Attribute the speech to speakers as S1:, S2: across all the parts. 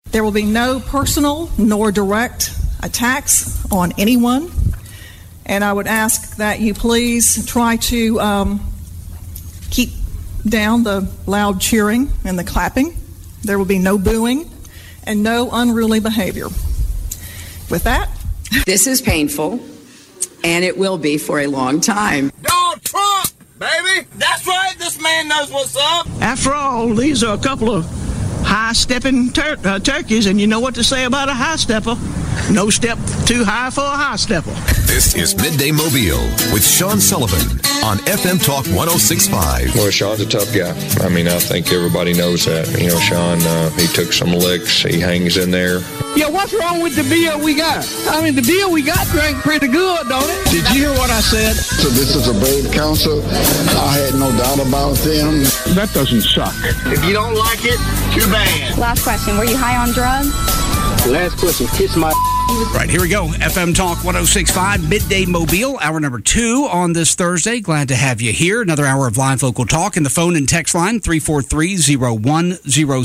S1: There will be no personal nor direct attacks on anyone. And I would ask that you please try to keep down the loud cheering and the clapping. There will be no booing and no unruly behavior. With that,
S2: this is painful, and it will be for a long time.
S3: Donald Trump, baby! That's right, this man knows what's up.
S4: After all, these are a couple of high-stepping turkeys, and you know what to say about a high-stepper. No step too high for a high-stepper.
S5: This is Midday Mobile with Sean Sullivan on FM Talk 106.5.
S6: Well, Sean's a tough guy. I mean, I think everybody knows that. You know, Sean, he took some licks. He hangs in there.
S7: Yeah, what's wrong with the beer we got? I mean, the beer we got drank pretty good, don't it?
S4: Did you hear what I said?
S8: So this is a brave council. I had no doubt about them.
S9: That doesn't suck.
S3: If you don't like it, too bad.
S10: Last question. Were you high on drugs?
S7: Last question. Kiss my...
S11: Right, here we go. FM Talk 106.5, Midday Mobile, hour number 2 on this Thursday. Glad to have you here. Another hour of live local talk. And the phone and text line, 343-0106,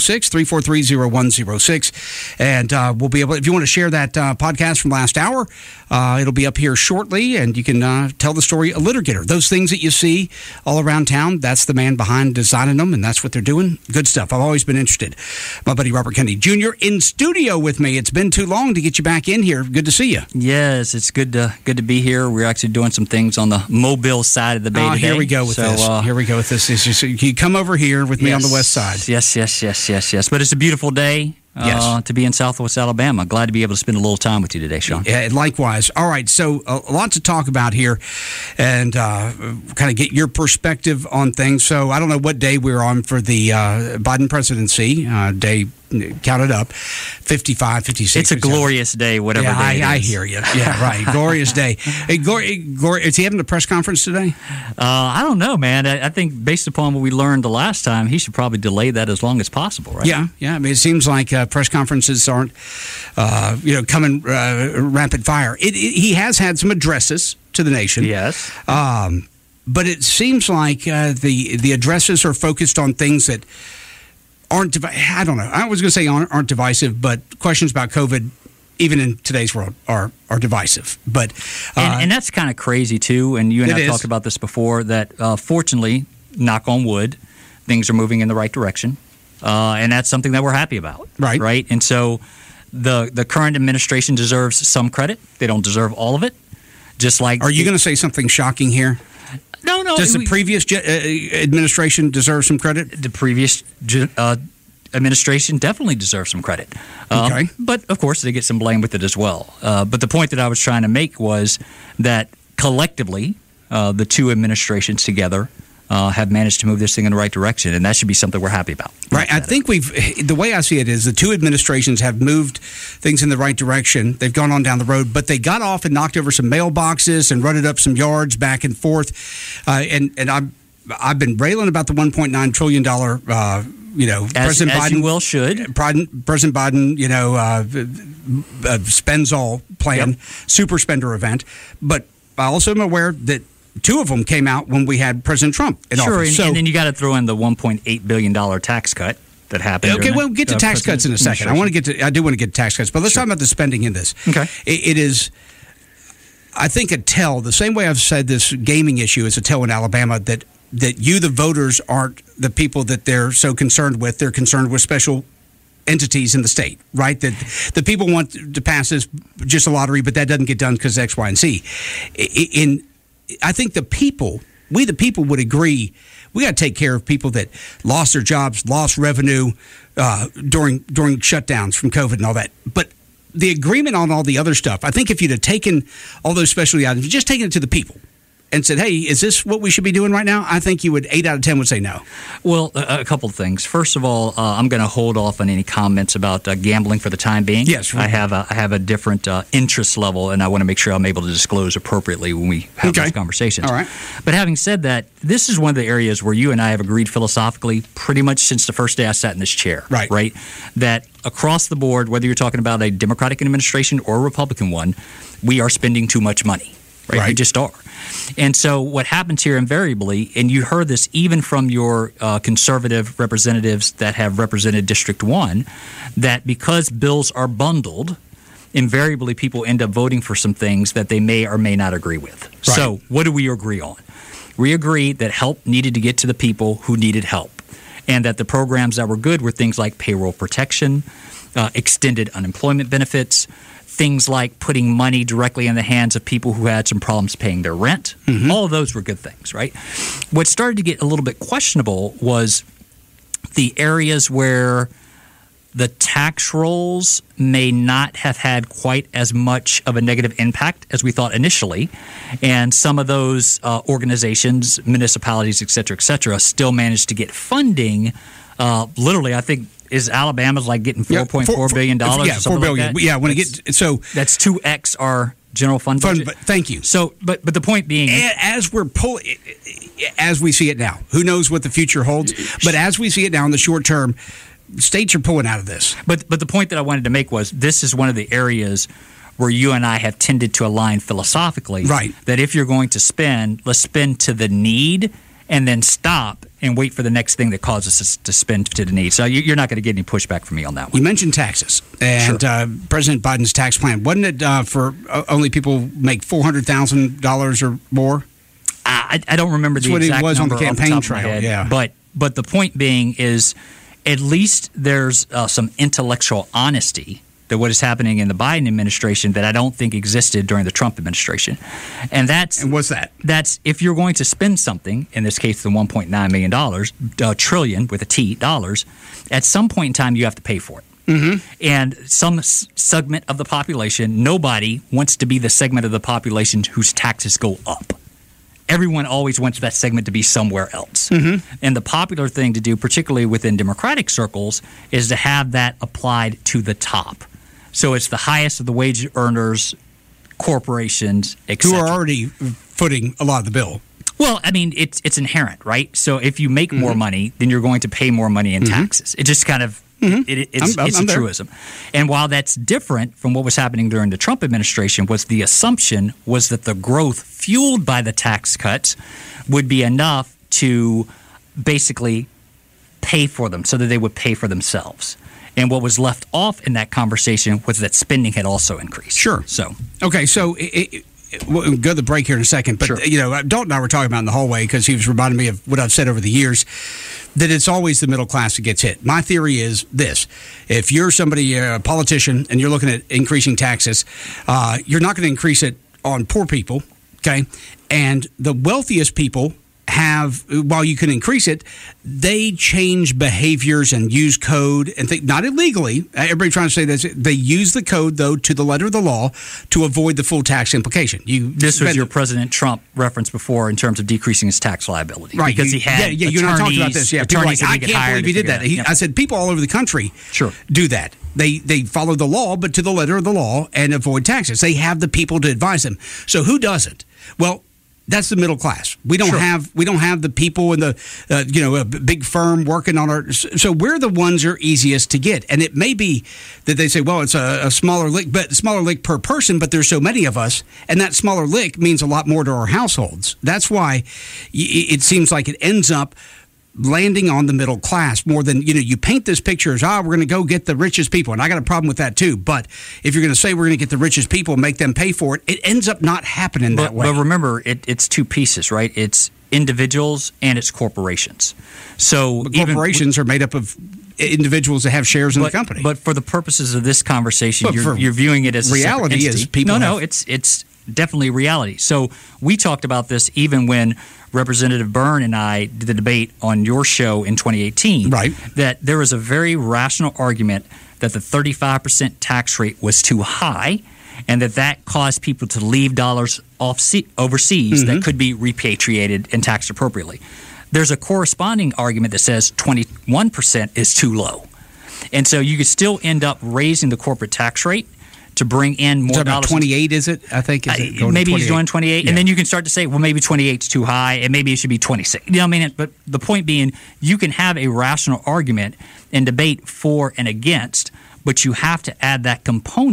S11: 343-0106. And we'll be able, if you want to share that podcast from last hour, it'll be up here shortly, and you can tell the story a litigator. Those things that you see all around town, that's the man behind designing them, and that's what they're doing. Good stuff. I've always been interested. My buddy Robert Kennedy Jr. in studio with me. It's been too long to get you back in here. Good to see you.
S12: Yes, it's good to be here. We're actually doing some things on the Mobile side of the Bay today.
S11: Here we go with this. Here we go with this. You come over here with me on the west side.
S12: Yes. But it's a beautiful day. To be in Southwest Alabama. Glad to be able to spend a little time with you today, Sean.
S11: Yeah, likewise. All right, so a lot to talk about here and kind of get your perspective on things. So I don't know what day we're on for the Biden presidency. Day counted up, 55, 56.
S12: It's a glorious day, whatever day it is.
S11: I hear you. Yeah, right. Glorious day. Hey, is he having a press conference today?
S12: I don't know, man. I think based upon what we learned the last time, he should probably delay that as long as possible, right?
S11: Yeah. I mean, it seems like press conferences aren't, coming rapid fire. He has had some addresses to the nation.
S12: Yes.
S11: But it seems like the addresses are focused on things that aren't, I don't know. I was going to say aren't divisive, but questions about COVID, even in today's world, are divisive. But
S12: and that's kind of crazy too. And you and I have talked about this before. That fortunately, knock on wood, things are moving in the right direction, and that's something that we're happy about. Right. And so the current administration deserves some credit. They don't deserve all of it. Just like,
S11: are you going to say something shocking here?
S12: No.
S11: Does the previous administration deserve some credit?
S12: The previous administration definitely deserves some credit.
S11: Okay.
S12: But, of course, they get some blame with it as well. But the point that I was trying to make was that collectively, the two administrations together have managed to move this thing in the right direction, and that should be something we're happy about.
S11: Right. I think the way I see it is the two administrations have moved things in the right direction. They've gone on down the road, but they got off and knocked over some mailboxes and rutted up some yards back and forth. And I've been railing about the $1.9 trillion, President Biden.
S12: You will should.
S11: President Biden, spends all plan, super spender event. But I also am aware that two of them came out when we had President Trump in office.
S12: And then you got to throw in the $1.8 billion tax cut that happened.
S11: Okay, we'll get to tax cuts in a second. I do want to get to tax cuts, but let's talk about the spending in this.
S12: Okay,
S11: it is, I think, a tell. The same way I've said this gaming issue is a tell in Alabama that you, the voters, aren't the people that they're so concerned with. They're concerned with special entities in the state, right? That the people want to pass this just a lottery, but that doesn't get done because X, Y, and Z. I think we the people would agree we got to take care of people that lost their jobs, lost revenue during shutdowns from COVID and all that. But the agreement on all the other stuff, I think if you'd have taken all those specialty items, just taken it to the people and said, hey, is this what we should be doing right now? I think 8 out of 10 would say no.
S12: Well, a couple of things. First of all, I'm going to hold off on any comments about gambling for the time being.
S11: Yes.
S12: I have a different interest level, and I want to make sure I'm able to disclose appropriately when we have those conversations.
S11: All right.
S12: But having said that, this is one of the areas where you and I have agreed philosophically pretty much since the first day I sat in this chair.
S11: Right.
S12: That across the board, whether you're talking about a Democratic administration or a Republican one, we are spending too much money. right? We just are. And so what happens here invariably, and you heard this even from your conservative representatives that have represented District 1, that because bills are bundled, invariably people end up voting for some things that they may or may not agree with. Right. So what do we agree on? We agree that help needed to get to the people who needed help, and that the programs that were good were things like payroll protection, extended unemployment benefits, things like putting money directly in the hands of people who had some problems paying their rent. Mm-hmm. All of those were good things, right? What started to get a little bit questionable was the areas where the tax rolls may not have had quite as much of a negative impact as we thought initially. And some of those organizations, municipalities, et cetera, still managed to get funding. Literally, I think, is Alabama's like getting $4.4 billion?
S11: Yeah, $4 billion.
S12: Like
S11: yeah, when it gets so
S12: that's 2x our general fund budget.
S11: Thank you.
S12: So, but the point being,
S11: as we see it now, who knows what the future holds? But as we see it now in the short term, states are pulling out of this.
S12: But the point that I wanted to make was this is one of the areas where you and I have tended to align philosophically.
S11: Right.
S12: That if you're going to spend, let's spend to the need and then stop and wait for the next thing that causes us to spend to the need. So you're not going to get any pushback from me on that one.
S11: You mentioned taxes and
S12: Sure.
S11: President Biden's tax plan. Wasn't it for only people who make $400,000 or more?
S12: I don't remember
S11: That's
S12: the exact
S11: what it was on the
S12: number
S11: campaign
S12: off the top of my
S11: trail.
S12: head,
S11: Yeah.
S12: But the point being is at least there's some intellectual honesty that what is happening in the Biden administration that I don't think existed during the Trump administration. And
S11: what's that?
S12: That's if you're going to spend something, in this case the $1.9 million, trillion with a T, dollars, at some point in time you have to pay for it.
S11: Mm-hmm.
S12: And some segment of the population, nobody wants to be the segment of the population whose taxes go up. Everyone always wants that segment to be somewhere else.
S11: Mm-hmm.
S12: And the popular thing to do, particularly within Democratic circles, is to have that applied to the top. So it's the highest of the wage earners, corporations, etc.
S11: Who are already footing a lot of the bill.
S12: Well, I mean, it's inherent, right? So if you make more money, then you're going to pay more money in taxes. It just kind of it's a truism. And while that's different from what was happening during the Trump administration, was the assumption was that the growth fueled by the tax cuts would be enough to basically pay for them so that they would pay for themselves. And what was left off in that conversation was that spending had also increased.
S11: Sure.
S12: So
S11: okay, so we'll go to the break here in a second. But
S12: Sure.
S11: Dalton and I were talking about in the hallway because he was reminding me of what I've said over the years, that it's always the middle class that gets hit. My theory is this: if you're somebody, a politician, and you're looking at increasing taxes, you're not going to increase it on poor people, okay? And the wealthiest people have, while you can increase it, they change behaviors and use code and not illegally. Everybody trying to say this. They use the code, though, to the letter of the law to avoid the full tax implication.
S12: This was your President Trump reference before in terms of decreasing his tax liability.
S11: Right.
S12: Because he had
S11: you and I talked about this. Yeah, people are like, I can't believe he did that.
S12: Yep.
S11: I said people all over the country do that. They follow the law, but to the letter of the law and avoid taxes. They have the people to advise them. So who doesn't? Well, that's the middle class. We don't have the people in the a big firm working on our. So we're the ones who are easiest to get. And it may be that they say, well, it's a smaller lick, but smaller lick per person. But there's so many of us, and that smaller lick means a lot more to our households. That's why it seems like it ends up landing on the middle class more than, you paint this picture as, we're going to go get the richest people. And I got a problem with that too. But if you're going to say we're going to get the richest people and make them pay for it, it ends up not happening that way.
S12: But remember, it's two pieces, right? It's individuals and it's corporations. So
S11: corporations are made up of individuals that have shares in the company.
S12: But for the purposes of this conversation, you're viewing it as
S11: reality
S12: a separate entity.
S11: Is people
S12: No, it's definitely reality. So we talked about this even when Representative Byrne and I did the debate on your show in 2018.
S11: Right.
S12: That there was a very rational argument that the 35% tax rate was too high and that caused people to leave dollars overseas that could be repatriated and taxed appropriately. There's a corresponding argument that says 21% is too low. And so you could still end up raising the corporate tax rate to bring in more dollars.
S11: 28, is it? I think
S12: maybe he's doing 28, and then you can start to say, well, maybe 28 is too high, and maybe it should be 26. You know what I mean? But the point being, you can have a rational argument and debate for and against, but you have to add that component to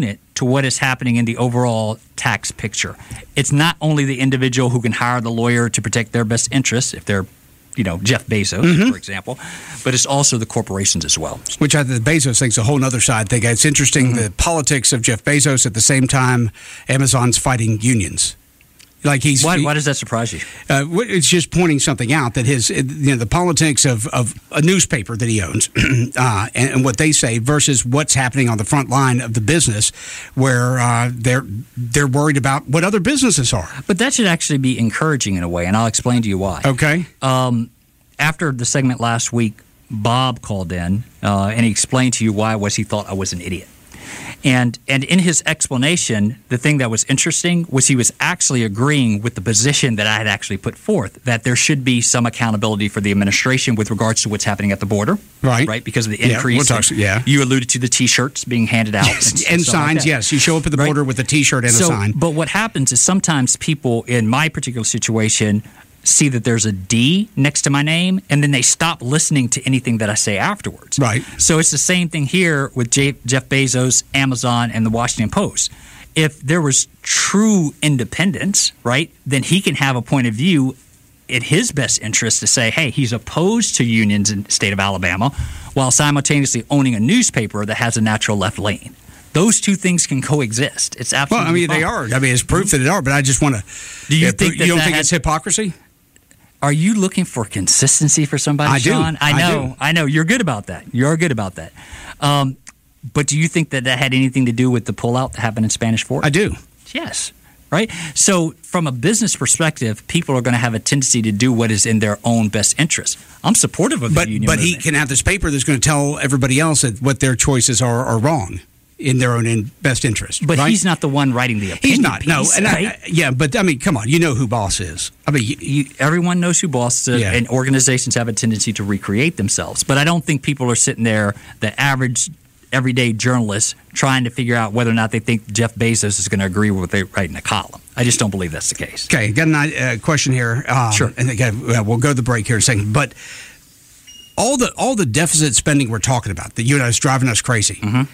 S12: to what is happening in the overall tax picture. It's not only the individual who can hire the lawyer to protect their best interests, if they're Jeff Bezos, for example, but it's also the corporations as well.
S11: Which I think the Bezos thing's a whole other side thing. It's interesting, the politics of Jeff Bezos at the same time Amazon's fighting unions. Like
S12: why does that surprise you?
S11: It's just pointing something out that the politics of a newspaper that he owns and what they say versus what's happening on the front line of the business, where they're worried about what other businesses are.
S12: But that should actually be encouraging in a way, and I'll explain to you why.
S11: Okay.
S12: After the segment last week, Bob called in and he explained to you why he thought I was an idiot. And in his explanation, the thing that was interesting was he was actually agreeing with the position that I had actually put forth, that there should be some accountability for the administration with regards to what's happening at the border.
S11: Right.
S12: Because of the increase. You alluded to the T-shirts being handed out.
S11: And signs, like yes. You show up at the border with a T-shirt and a sign.
S12: But what happens is sometimes people in my particular situation see that there's a D next to my name, and then they stop listening to anything that I say afterwards.
S11: Right.
S12: So it's the same thing here with Jeff Bezos, Amazon, and the Washington Post. If there was true independence, right, then he can have a point of view in his best interest to say, hey, he's opposed to unions in the state of Alabama, while simultaneously owning a newspaper that has a natural left lane. Those two things can coexist. It's absolutely
S11: they are. It's proof that they are, but I just want to...
S12: Do you think
S11: you don't think it's hypocrisy?
S12: Are you looking for consistency for somebody, Sean? I know. You're good about that. But do you think that had anything to do with the pullout that happened in Spanish Fork?
S11: I do.
S12: Yes. Right? So from a business perspective, people are going to have a tendency to do what is in their own best interest. I'm supportive of the union movement.
S11: But he can have this paper that's going to tell everybody else that what their choices are wrong in their own best interest.
S12: But he's not the one writing the opinion.
S11: He's not.
S12: Piece,
S11: no.
S12: Right?
S11: But come on. You know who Boss is.
S12: Everyone knows who Boss is, and organizations have a tendency to recreate themselves. But I don't think people are sitting there, the average everyday journalists, trying to figure out whether or not they think Jeff Bezos is going to agree with what they write in a column. I just don't believe that's the case.
S11: Okay, got a question here.
S12: Sure.
S11: And again, we'll go to the break here in a second. But all the deficit spending we're talking about, that is driving us crazy.
S12: Mm-hmm.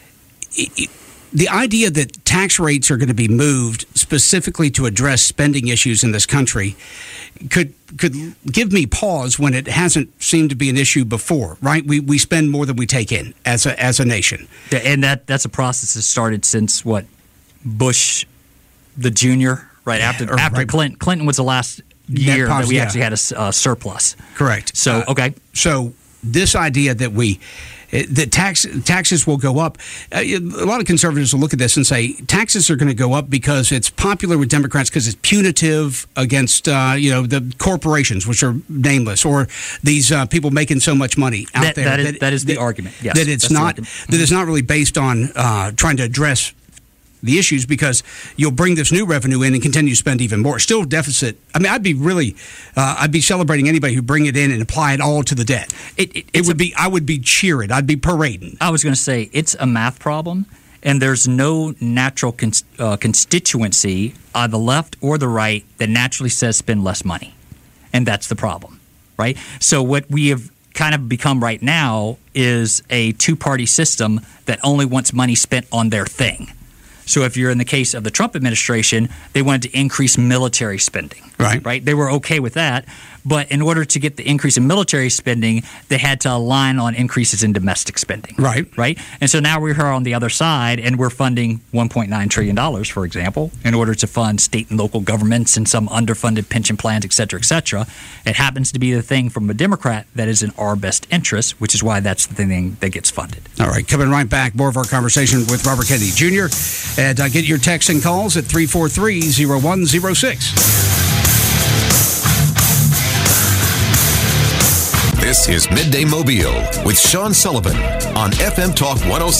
S11: The idea that tax rates are going to be moved specifically to address spending issues in this country could give me pause when it hasn't seemed to be an issue before, right? We spend more than we take in as a nation.
S12: Yeah, and that's a process that started since Bush the Junior, right? After Clinton. Clinton was the last year that we actually had a surplus.
S11: Correct.
S12: So, okay.
S11: So this idea that the taxes will go up. A lot of conservatives will look at this and say taxes are going to go up because it's popular with Democrats because it's punitive against the corporations, which are nameless, or these people making so much money out there.
S12: That is the argument. Yes,
S11: that it's not that it's not really based on trying to address the issues, because you'll bring this new revenue in and continue to spend even more. Still deficit. I'd be celebrating anybody who bring it in and apply it all to the debt. I would be cheering. I'd be parading.
S12: I was going to say it's a math problem, and there's no natural constituency on the left or the right that naturally says spend less money, and that's the problem, right? So what we have kind of become right now is a two-party system that only wants money spent on their thing. So if you're in the case of the Trump administration, they wanted to increase military spending. Right? They were okay with that. But in order to get the increase in military spending, they had to align on increases in domestic spending. Right? And so now we're here on the other side, and we're funding $1.9 trillion, for example, in order to fund state and local governments and some underfunded pension plans, et cetera, et cetera. It happens to be the thing from a Democrat that is in our best interest, which is why that's the thing that gets funded.
S11: All right. Coming right back, more of our conversation with Robert Kennedy Jr. And get your texts and calls at 343-0106.
S5: This is Midday Mobile with Sean Sullivan on FM Talk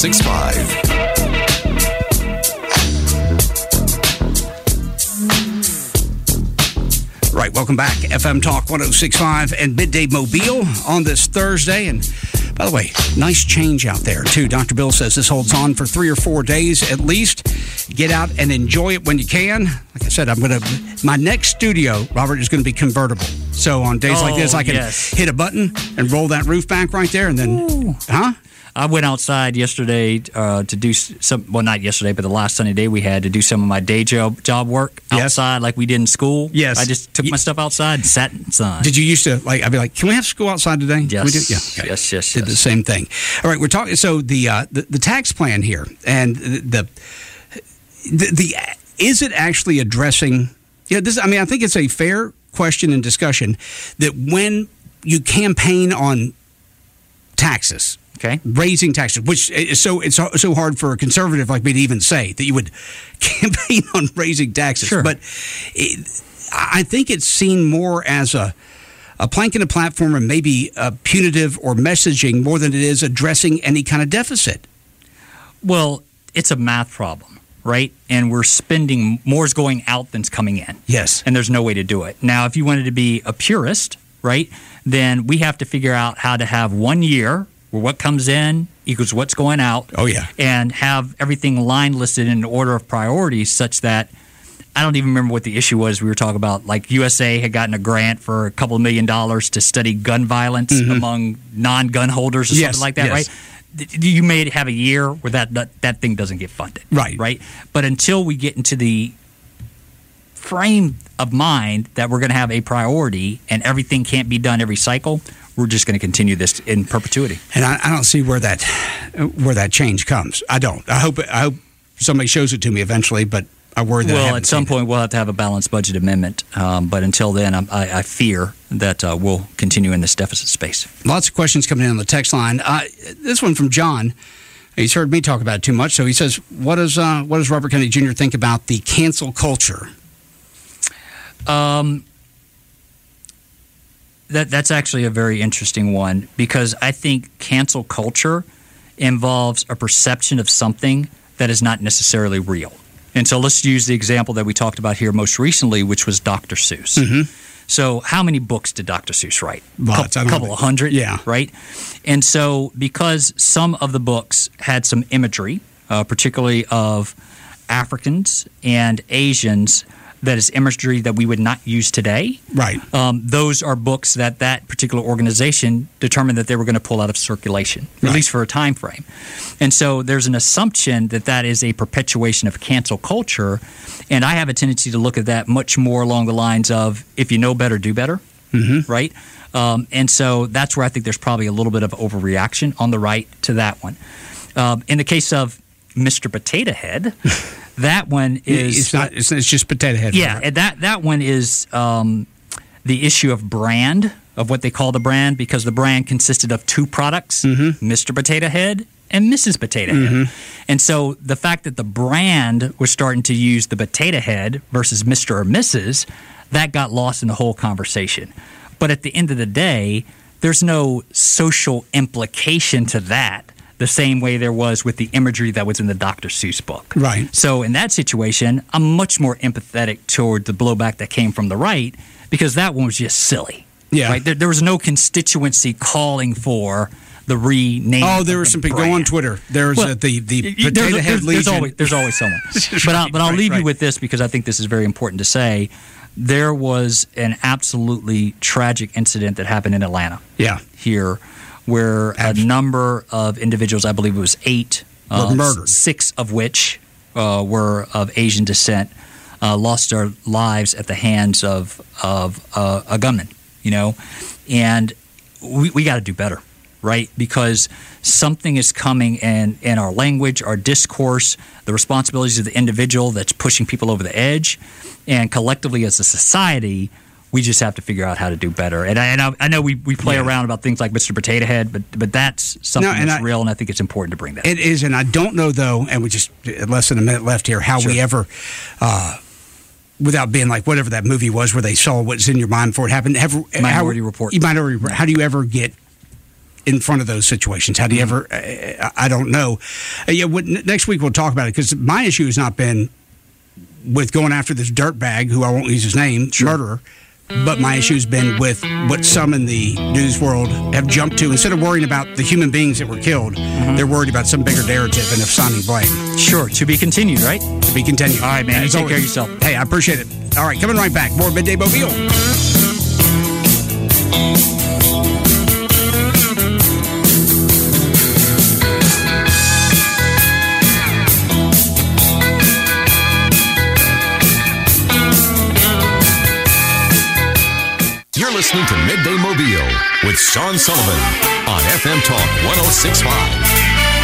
S5: 106.5.
S11: Right, welcome back. FM Talk 106.5 and Midday Mobile on this Thursday. And by the way, nice change out there, too. Dr. Bill says this holds on for 3 or 4 days at least. Get out and enjoy it when you can. Like I said, my next studio, Robert, is going to be convertible. So on days like this, I can hit a button and roll that roof back right there, and then,
S12: I went outside yesterday to do some. Well, not yesterday, but the last sunny day we had to do some of my day job work outside, like we did in school.
S11: Yes,
S12: I just took my stuff outside and sat in the sun.
S11: Did you used to I'd be like, can we have school outside today?
S12: Yes,
S11: we did? Yeah. Okay.
S12: Yes.
S11: Did the same thing. All right, we're talking. So the tax plan here, and the is it actually addressing? Yeah, this. I mean, I think it's a fair question and discussion that when you campaign on taxes, raising taxes, which is it's so hard for a conservative like me to even say that you would campaign on raising taxes.
S12: Sure.
S11: But I think it's seen more as a plank in a platform and maybe a punitive or messaging more than it is addressing any kind of deficit.
S12: Well, it's a math problem, right? And we're spending more's going out than's coming in.
S11: Yes.
S12: And there's no way to do it. Now, if you wanted to be a purist, right, then we have to figure out how to have 1 year where what comes in equals what's going out.
S11: Oh, yeah.
S12: And have everything line listed in an order of priorities such that I don't even remember what the issue was we were talking about. Like USA had gotten a grant for a couple $1 million to study gun violence among non-gun holders or something like that, right? You may have a year where that thing doesn't get funded. Right. But until we get into the frame of mind that we're going to have a priority and everything can't be done every cycle, we're just going to continue this in perpetuity.
S11: And I don't see where that change comes. I don't. I hope somebody shows it to me eventually, but I worry that
S12: at some point we'll have to have a balanced budget amendment. But until then, I fear that we'll continue in this deficit space.
S11: Lots of questions coming in on the text line. This one from John. He's heard me talk about it too much, so he says, "What does Robert Kennedy Jr. think about the cancel culture?"
S12: That's actually a very interesting one because I think cancel culture involves a perception of something that is not necessarily real. And so let's use the example that we talked about here most recently, which was Dr. Seuss.
S11: Mm-hmm.
S12: So how many books did Dr. Seuss write? A couple of hundred,
S11: yeah.
S12: Right? And so because some of the books had some imagery, particularly of Africans and Asians, that is imagery that we would not use today.
S11: Right.
S12: Those are books that particular organization determined that they were going to pull out of circulation, at least for a time frame. And so there's an assumption that is a perpetuation of cancel culture, and I have a tendency to look at that much more along the lines of if you know better, do better, right? And so that's where I think there's probably a little bit of overreaction on the right to that one. In the case of Mr. Potato Head, that one is
S11: it's just Potato Head.
S12: Yeah, and that one is the issue of brand, of what they call the brand, because the brand consisted of two products, Mr. Potato Head and Mrs. Potato Head. And so the fact that the brand was starting to use the Potato Head versus Mr. or Mrs., that got lost in the whole conversation. But at the end of the day, there's no social implication to that, the same way there was with the imagery that was in the Dr. Seuss book.
S11: Right.
S12: So in that situation, I'm much more empathetic toward the blowback that came from the right because that one was just silly.
S11: Yeah.
S12: Right? There was no constituency calling for the rename.
S11: Oh, there was some people. Go on Twitter. There's the Potato Head Legion.
S12: There's always someone. But I'll leave you with this because I think this is very important to say. There was an absolutely tragic incident that happened in Atlanta.
S11: Yeah.
S12: Here, where a number of individuals, I believe it was 8,
S11: were murdered.
S12: 6 of which were of Asian descent, lost their lives at the hands of a gunman. And we got to do better, right? Because something is coming in our language, our discourse, the responsibilities of the individual that's pushing people over the edge, and collectively as a society, we just have to figure out how to do better. And I know we play around about things like Mr. Potato Head, but that's something that's real, and I think it's important to bring that.
S11: It is, and I don't know, though, and we just less than a minute left here, how we ever, without being like whatever that movie was where they saw what's in your mind before it happened.
S12: Minority Report.
S11: How do you ever get in front of those situations? How do you ever, I don't know. Next week we'll talk about it, because my issue has not been with going after this dirtbag, who I won't use his name, murderer. But my issue's been with what some in the news world have jumped to. Instead of worrying about the human beings that were killed, they're worried about some bigger narrative and assigning blame.
S12: Sure. To be continued, right?
S11: To be continued.
S12: All right, man. You take care of yourself.
S11: Hey, I appreciate it. All right, coming right back. More Midday Mobile.
S5: listening to Midday Mobile with Sean Sullivan on FM Talk 106.5.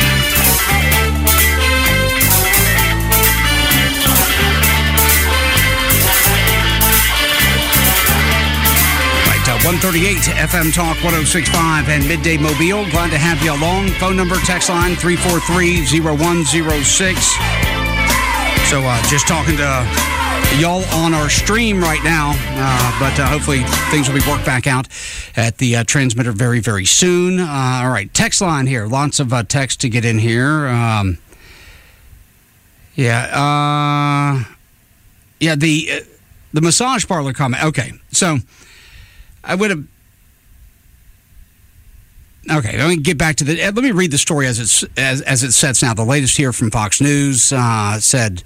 S11: Right, 138 FM Talk 106.5 and Midday Mobile. Glad to have you along. Phone number, text line 343-0106. So just talking to y'all on our stream right now, but hopefully things will be worked back out at the transmitter very, very soon. All right, text line here. Lots of text to get in here. The massage parlor comment. Okay, so I would have. Okay, let me get back to the. Let me read the story as it sets now. The latest here from Fox News said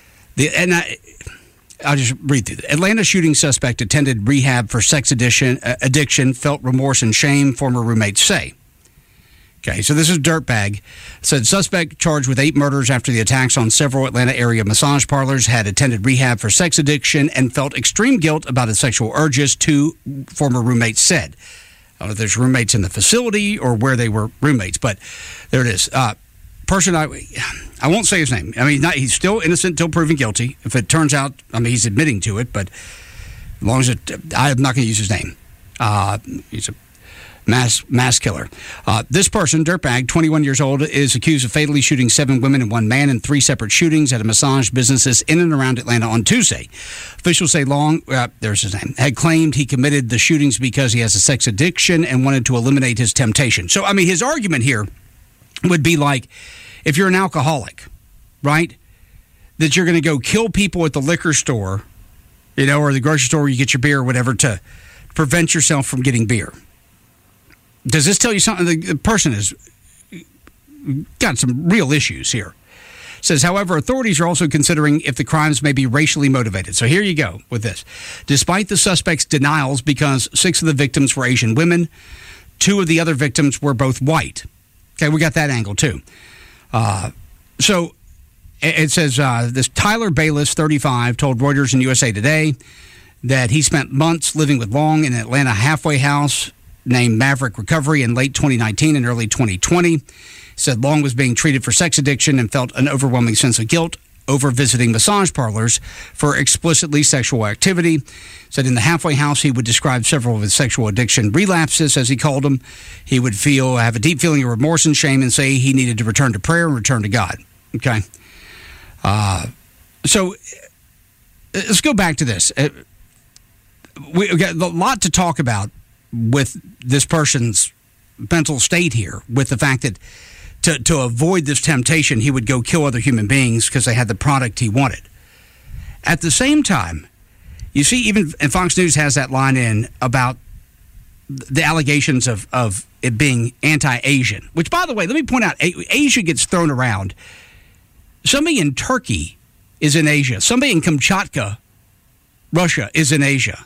S11: I'll just read through. The Atlanta shooting suspect attended rehab for sex addiction, felt remorse and shame, former roommates say. Okay, so this is Dirtbag. Said suspect charged with 8 murders after the attacks on several Atlanta area massage parlors, had attended rehab for sex addiction and felt extreme guilt about his sexual urges, 2 former roommates said. I don't know if there's roommates in the facility or where they were roommates, but there it is. Person, I won't say his name. I mean, he's still innocent, still proven guilty. If it turns out, I mean, he's admitting to it, but as long as I'm not going to use his name. He's a mass killer. This person, Dirtbag, 21 years old, is accused of fatally shooting 7 women and 1 man in 3 separate shootings at a massage businesses in and around Atlanta on Tuesday. Officials say there's his name, had claimed he committed the shootings because he has a sex addiction and wanted to eliminate his temptation. So, I mean, his argument here would be like, if you're an alcoholic, right, that you're going to go kill people at the liquor store, or the grocery store where you get your beer or whatever to prevent yourself from getting beer. Does this tell you something? The person has got some real issues here. Says, however, authorities are also considering if the crimes may be racially motivated. So here you go with this. Despite the suspect's denials, because 6 of the victims were Asian women, 2 of the other victims were both white. Okay, we got that angle too. So it says this Tyler Bayless, 35, told Reuters and USA Today that he spent months living with Long in an Atlanta halfway house named Maverick Recovery in late 2019 and early 2020. Said Long was being treated for sex addiction and felt an overwhelming sense of guilt over visiting massage parlors for explicitly sexual activity. Said in the halfway house, he would describe several of his sexual addiction relapses, as he called them. He would have a deep feeling of remorse and shame and say he needed to return to prayer and return to God. Okay. So let's go back to this. We've got a lot to talk about with this person's mental state here, with the fact that to avoid this temptation, he would go kill other human beings because they had the product he wanted. At the same time, you see, even Fox News has that line in about the allegations of it being anti-Asian, which, by the way, let me point out, Asia gets thrown around. Somebody in Turkey is in Asia. Somebody in Kamchatka, Russia, is in Asia.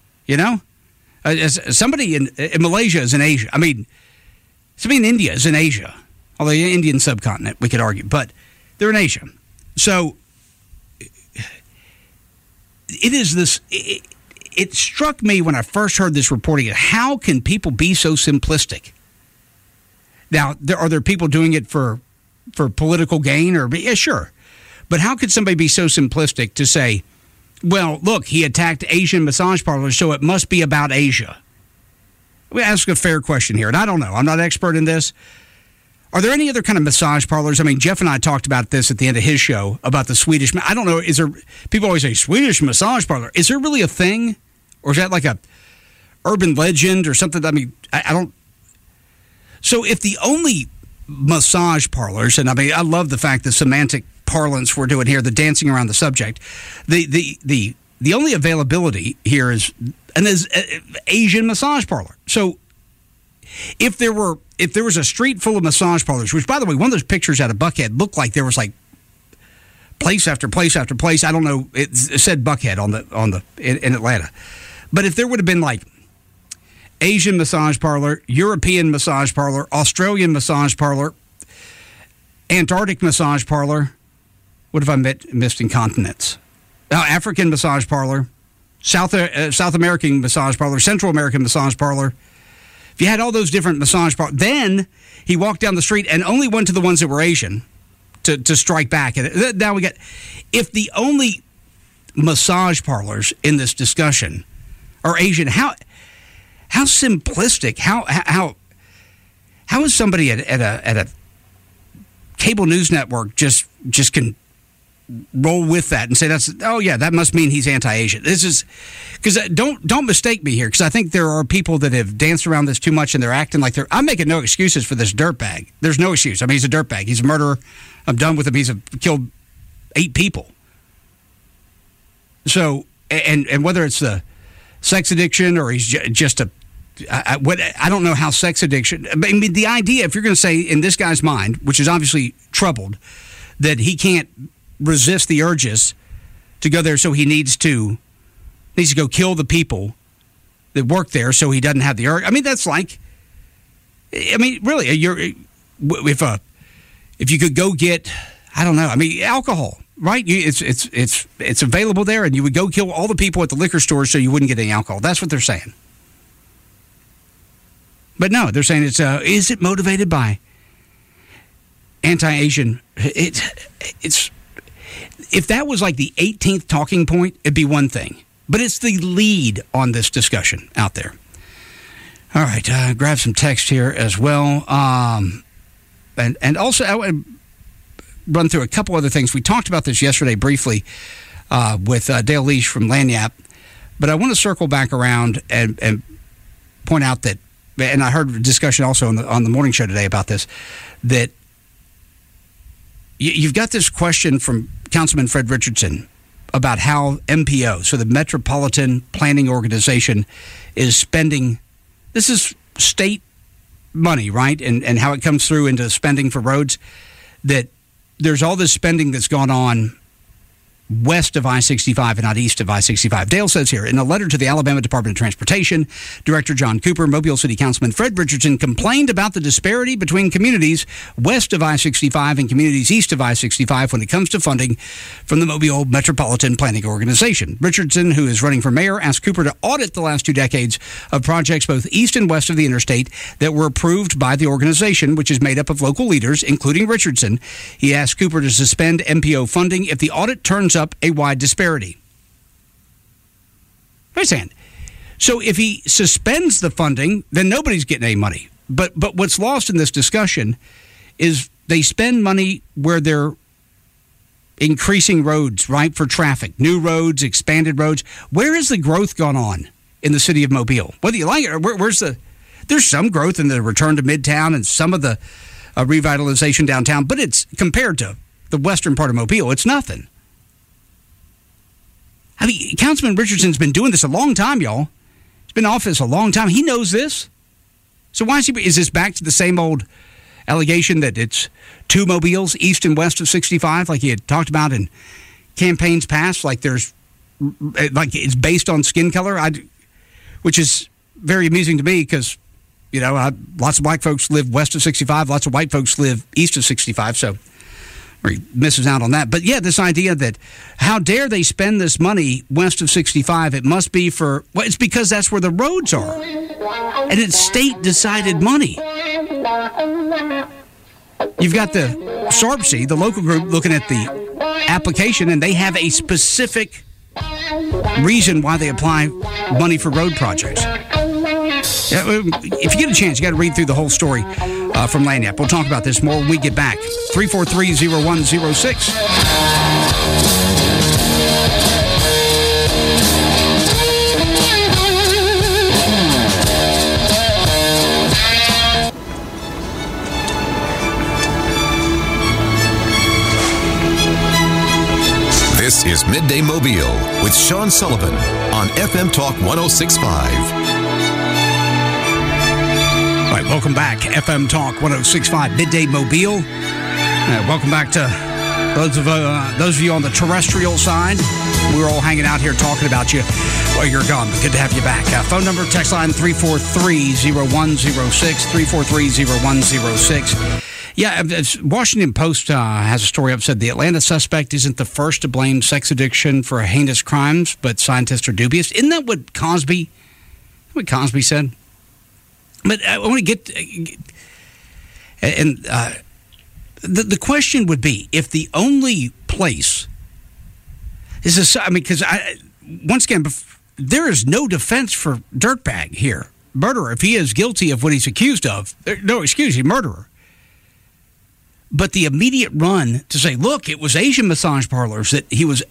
S11: Somebody in Malaysia is in Asia. I mean, somebody in India is in Asia. Although the Indian subcontinent, we could argue, but they're in Asia. So it is this. It struck me when I first heard this reporting. How can people be so simplistic? Now, are there people doing it for political gain? Yeah, sure. But how could somebody be so simplistic to say, well, look, he attacked Asian massage parlors, so it must be about Asia? Let me ask a fair question here, and I don't know. I'm not an expert in this. Are there any other kind of massage parlors? I mean, Jeff and I talked about this at the end of his show about the Swedish. I don't know. Is there? People always say Swedish massage parlor. Is there really a thing, or is that like a urban legend or something? I mean, I don't. So if the only massage parlors, and I mean, I love the fact that semantic parlance we're doing here, the dancing around the subject, the only availability here is an Asian massage parlor. So if there was a street full of massage parlors, which, by the way, one of those pictures out of Buckhead looked like there was like place after place after place. I don't know. It said Buckhead in Atlanta, but if there would have been like Asian massage parlor, European massage parlor, Australian massage parlor, Antarctic massage parlor, what have I missed in continents? African massage parlor, South American massage parlor, Central American massage parlor. If you had all those different massage parlors, then he walked down the street and only went to the ones that were Asian to strike back. And now we got, if the only massage parlors in this discussion are Asian, how simplistic, how is somebody at a cable news network just can roll with that and say that must mean he's anti-Asian. This is because don't mistake me here, because I think there are people that have danced around this too much and they're acting like I'm making no excuses for this dirtbag. There's no excuse. I mean, he's a dirtbag. He's a murderer. I'm done with him. He's killed 8 people. So and whether it's the sex addiction or he's just I don't know how sex addiction. I mean, the idea, if you're going to say in this guy's mind, which is obviously troubled, that he can't resist the urges to go there, so he needs to go kill the people that work there, so he doesn't have the urge. I mean, that's like, I mean, really, if you could go get, I don't know, I mean, alcohol, right? It's available there, and you would go kill all the people at the liquor store so you wouldn't get any alcohol. That's what they're saying. But no, they're saying is it motivated by anti-Asian? It's if that was like the 18th talking point, it'd be one thing. But it's the lead on this discussion out there. All right, grab some text here as well. And also, I want to run through a couple other things. We talked about this yesterday briefly with Dale Leash from Lagniappe. But I want to circle back around and point out that, and I heard a discussion also on the morning show today about this, that you've got this question from Councilman Fred Richardson about how MPO, so the Metropolitan Planning Organization, is spending, this is state money, right? And how it comes through into spending for roads, that there's all this spending that's gone on west of I-65 and not east of I-65. Dale says here, in a letter to the Alabama Department of Transportation, Director John Cooper, Mobile City Councilman Fred Richardson complained about the disparity between communities west of I-65 and communities east of I-65 when it comes to funding from the Mobile Metropolitan Planning Organization. Richardson, who is running for mayor, asked Cooper to audit the last 2 decades of projects both east and west of the interstate that were approved by the organization, which is made up of local leaders, including Richardson. He asked Cooper to suspend MPO funding if the audit turns up a wide disparity. Wait a second. So if he suspends the funding, then nobody's getting any money. But what's lost in this discussion is they spend money where they're increasing roads, right, for traffic, new roads, expanded roads. Where has the growth gone on in the city of Mobile? Whether you like it or there's some growth in the return to Midtown and some of the revitalization downtown, but it's compared to the western part of Mobile, it's nothing. I mean, Councilman Richardson's been doing this a long time, y'all. He's been in office a long time. He knows this. So why is this back to the same old allegation that it's 2 Mobiles, east and west of 65, like he had talked about in campaigns past, like it's based on skin color, which is very amusing to me because, you know, lots of black folks live west of 65, lots of white folks live east of 65, so he misses out on that. But yeah, this idea that how dare they spend this money west of 65? It must be it's because that's where the roads are. And it's state-decided money. You've got the SARPC, the local group, looking at the application, and they have a specific reason why they apply money for road projects. If you get a chance, you got to read through the whole story from Lagniappe. We'll talk about this more when we get back. 343-0106.
S5: This is Midday Mobile with Sean Sullivan on FM Talk 106.5.
S11: All right, welcome back. FM Talk 106.5, Midday Mobile. Welcome back to those of you on the terrestrial side. We're all hanging out here talking about you while you're gone, but good to have you back. Phone number, text line 343-0106, 343-0106. Yeah, Washington Post has a story up said the Atlanta suspect isn't the first to blame sex addiction for heinous crimes, but scientists are dubious. Isn't that what Cosby said? But I want to get and the question would be if the only place is this. I mean, because once again, there is no defense for dirtbag here, murderer. If he is guilty of what he's accused of, no excuse, he's murderer. But the immediate run to say, look, it was Asian massage parlors that he was.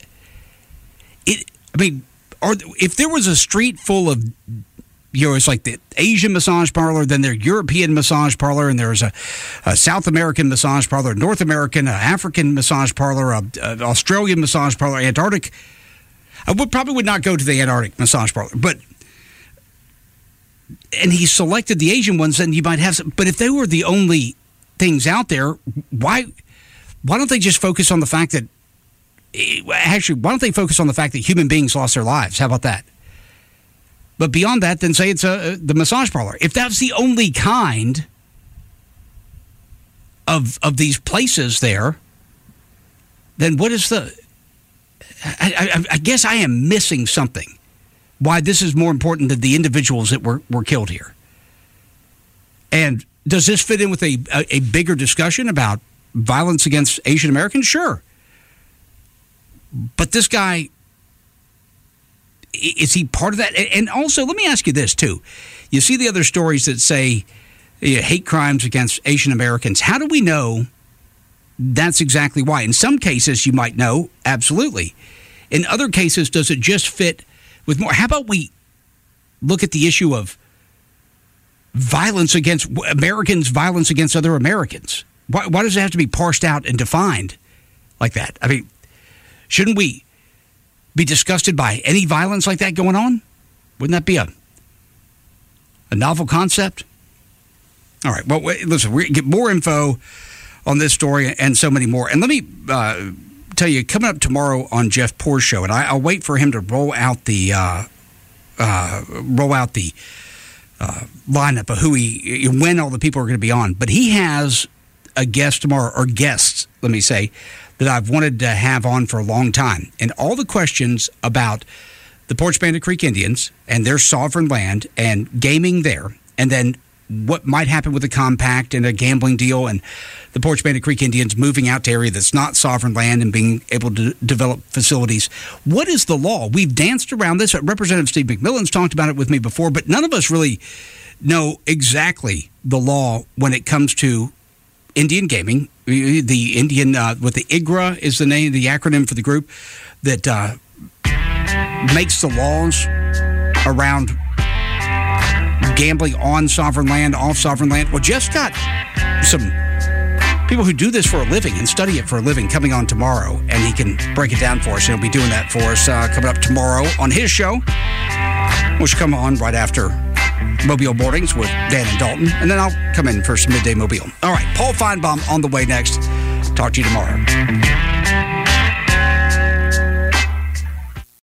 S11: If there was a street full of, it's like the Asian massage parlor, then there's European massage parlor, and there's a South American massage parlor, North American, African massage parlor, Australian massage parlor, Antarctic. I probably would not go to the Antarctic massage parlor, and he selected the Asian ones, then you might have some. But if they were the only things out there, why don't they just focus on the fact that why don't they focus on the fact that human beings lost their lives? How about that? But beyond that, then say it's the massage parlor. If that's the only kind of these places there, then what is the? I guess I am missing something. Why this is more important than the individuals that were killed here? And does this fit in with a bigger discussion about violence against Asian Americans? Sure. But this guy, is he part of that? And also, let me ask you this, too. You see the other stories that say hate crimes against Asian Americans. How do we know that's exactly why? In some cases, you might know, absolutely. In other cases, does it just fit with more? How about we look at the issue of violence against Americans, violence against other Americans? Why does it have to be parsed out and defined like that? I mean, shouldn't we be disgusted by any violence like that going on? Wouldn't that be a novel concept? All right. Well, listen, we get more info on this story and so many more. And let me tell you, coming up tomorrow on Jeff Poor's show, and I'll wait for him to roll out the lineup of when all the people are going to be on. But he has a guest tomorrow, or guests, let me say, that I've wanted to have on for a long time. And all the questions about the Porch Bandit Creek Indians and their sovereign land and gaming there, and then what might happen with a compact and a gambling deal and the Porch Bandit Creek Indians moving out to area that's not sovereign land and being able to develop facilities. What is the law? We've danced around this. Representative Steve McMillan's talked about it with me before, but none of us really know exactly the law when it comes to Indian gaming. The Indian, with the IGRA is the name, the acronym for the group that makes the laws around gambling on sovereign land, off sovereign land. Well, Jeff's got some people who do this for a living and study it for a living coming on tomorrow, and he can break it down for us. He'll be doing that for us coming up tomorrow on his show, which come on right after Mobile Mornings with Dan and Dalton, and then I'll come in for some Midday Mobile. All right, Paul Feinbaum on the way next. Talk to you tomorrow.